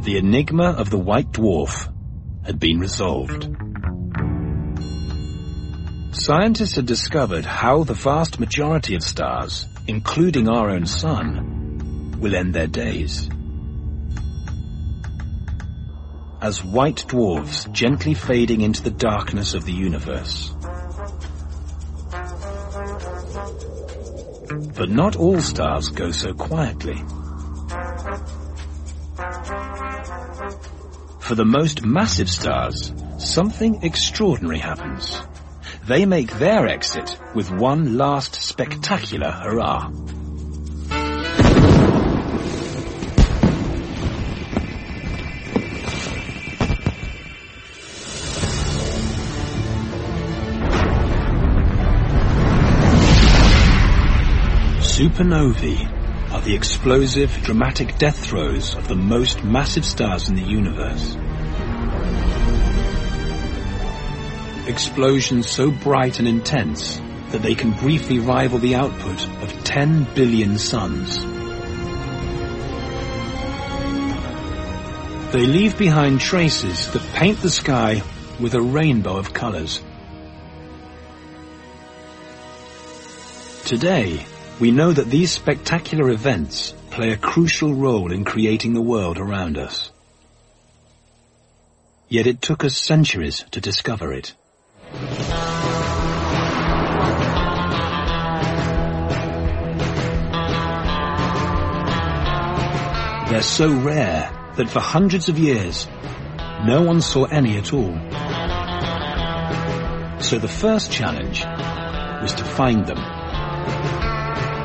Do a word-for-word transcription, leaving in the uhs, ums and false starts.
The enigma of the White Dwarf had been resolved. Scientists had discovered how the vast majority of stars, including our own sun, will end their days. As white dwarfs gently fading into the darkness of the universe. But not all stars go so quietly. For the most massive stars, something extraordinary happens. They make their exit with one last spectacular hurrah. Supernovae are the explosive, dramatic death throes of the most massive stars in the universe. Explosions so bright and intense that they can briefly rival the output of ten billion suns. They leave behind traces that paint the sky with a rainbow of colors. Today, we know that these spectacular events play a crucial role in creating the world around us. Yet it took us centuries to discover it. They're so rare that for hundreds of years, no one saw any at all. So the first challenge was to find them.